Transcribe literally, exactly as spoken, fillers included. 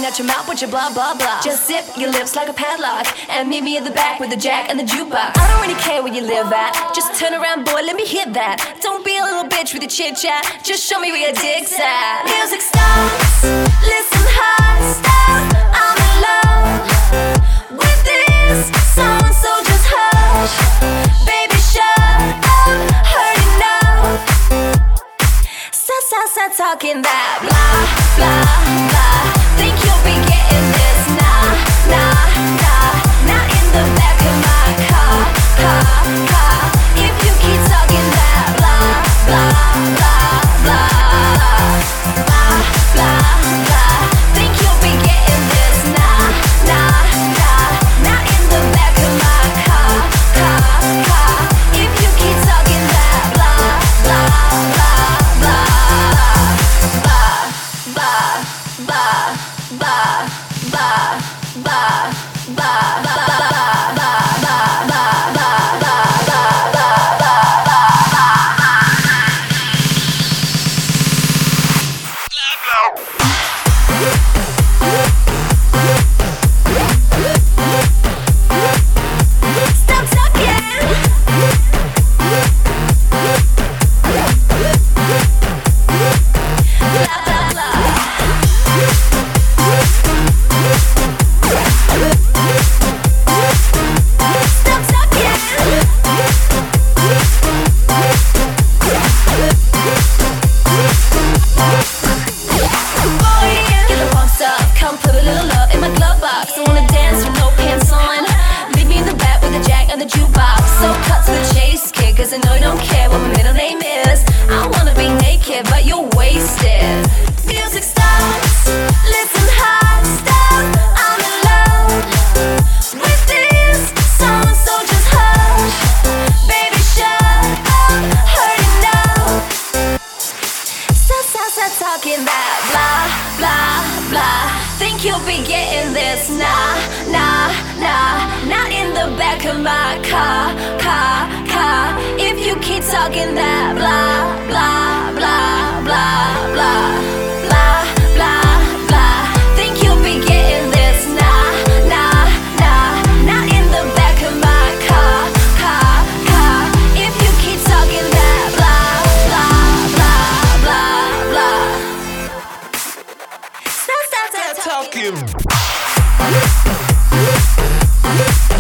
coming out your mouth with your blah blah blah. Just zip your lips like a padlock and meet me in the back with the jack and the jukebox. I don't really care where you live at. Just turn around, boy, let me hit that. Don't be a little bitch with your chit chat. Just show me where your dick's at. Music stops. Listen hard, stop. I'm in love with this song, so just hush. Baby, shut up. Heard enough. Stop, stop, stop talking that blah, blah, blah. Think you'll be getting this? Nah, nah, nah. Not in the back of my car, car, car. If you keep talking that blah, blah, blah, blah, blah, blah, blah. Think you'll be getting this? Nah, nah, nah. Not in the back of my car, car, car. If you keep talking that blah, blah, blah, blah. Talking that blah, blah, blah. Think you'll be getting this? Nah, nah, nah. Not in the back of my car, car, car. If you keep talking that blah, blah, blah, blah, blah, blah, blah, blah. Think you'll be getting this? Nah, nah, nah. Not in the back of my car, car, car. If you keep talking that blah, blah, blah, blah, blah. Stop, stop, stop talking.